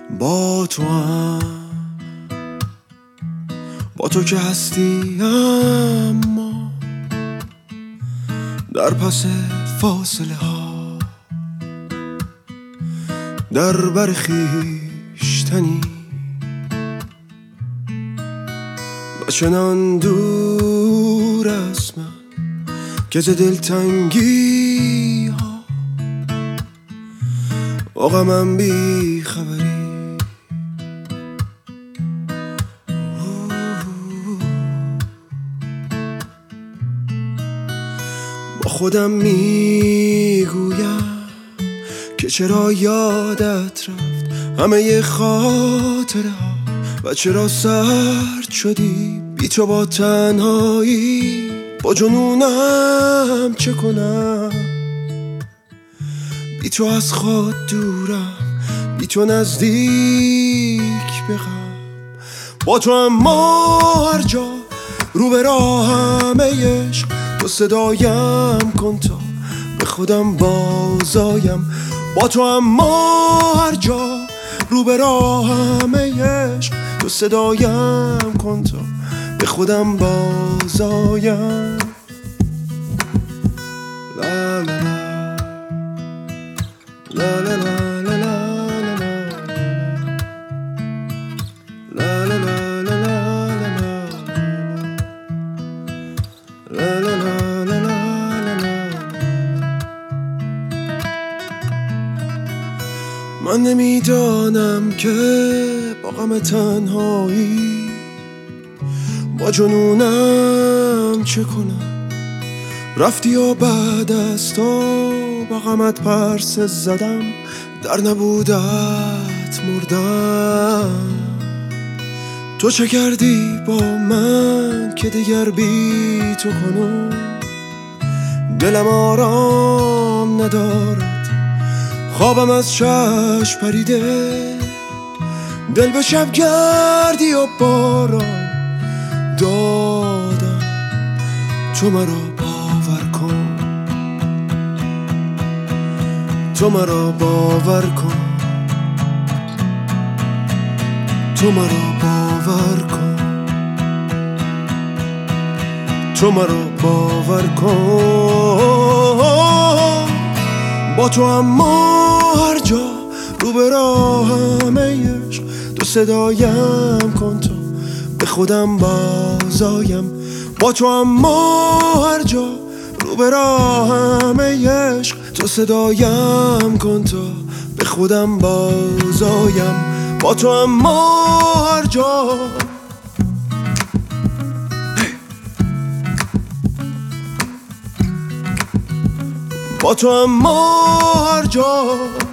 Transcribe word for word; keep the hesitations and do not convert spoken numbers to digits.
با تو هم با تو که هستی، اما در پس فاصله ها در بر خویشتنی و چنان دور از من که ز دلتنگی ها با غمم بی خبری. با خودم میگویم که چرا یادت رفت همه خاطره ها و چرا سرد شدی بی تو با تنهایی. با جنونم چه کنم، بی تو از خود دورم، بی تو نزدیک به غم. با تو اما هر جا رو به راهم عشق تو صدایم کن تا به خودم بازایم. با تو اما هر جا رو به راهم عشق تو صدایم کن تا به خودم بازایم. لا لا لا لا لا لا لا لا لا لا لا لا. من نمیدانم که با غم تنهایی با جنونم چه کنم. رفتی و بعد از تو با غمت پرسه زدم، در نبودت مردم. تو چه کردی با من که دیگر بی تو کنم دلم آرام ندارد، خوابم از چشم پریده. دل به شب گردی و باران دادم، تو مرا باور کن، تو مرا باور کن، تو مرا باور کن، تو مرا باور کن. با تو اما هر جا رو به راهم عشق تو صدایم کن تا به خودم بازایم. با تو اما هر جا رو به راهم عشق تو صدایم کن تا به خودم بازایم. با تو اما هر جا با تو اما هر جا